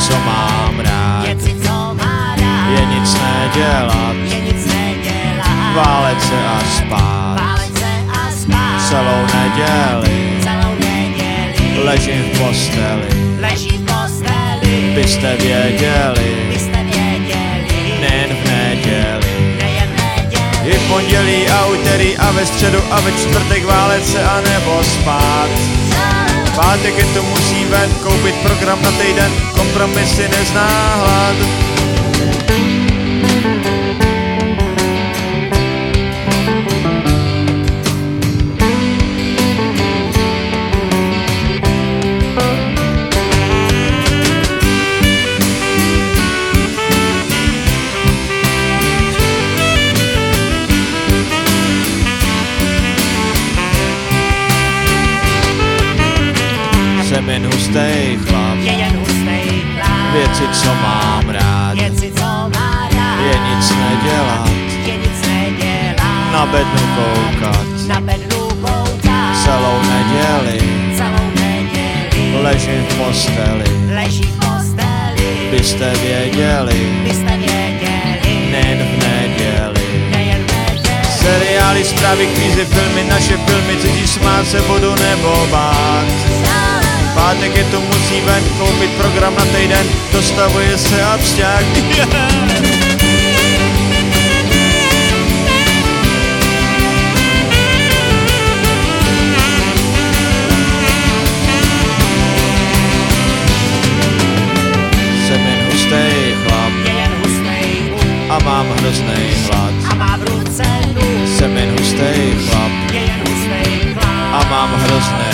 co mám rád, je nic nedělat, válet se a spát, celou neděli, ležím v posteli, byste věděli, nejen v neděli, i v pondělí a úterý a ve středu a ve čtvrtek válet se a nebo spát. Pátek je to musí ven, koupit program na týden, kompromisy nezná hlad. Jsem jen hustej chlap, věci, co mám rád, je nic nedělat, na bednu koukat, celou neděli, ležím v posteli, byste věděli, nejen v neděli. Seriály, zprávy, kvízy, filmy, naše filmy, cítíš smát se budu nebo bát. Pátek je to musí ven, koupit program na týden, dostavuje se absťák. Jsem jen hustej chlap a mám hroznej hlad. Jsem jen hustej chlap a mám hroznej